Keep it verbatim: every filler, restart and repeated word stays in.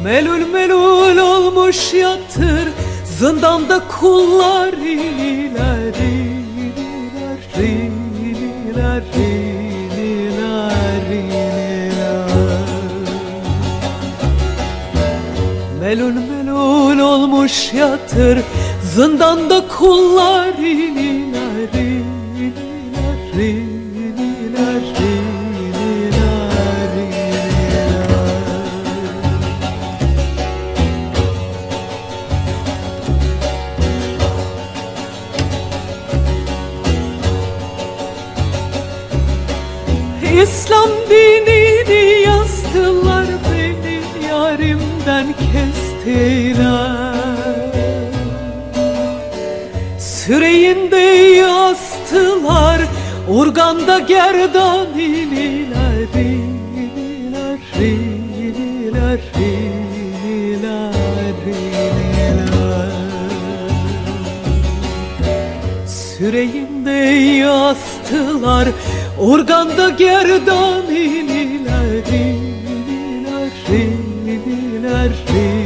Melul melul olmuş yatır zindanda kullar, iniler iniler iniler iniler iniler. Melul melul olmuş yatır zindanda kullar, iniler iniler iniler iniler. İslam dinini yazdılar, beni yarimden kestiler. Süreğinde yazdılar, urganda gerdan, iniler iniler iniler iniler iniler. Süreğinde yazdılar, organda gerdan, iniler iniler iniler iniler.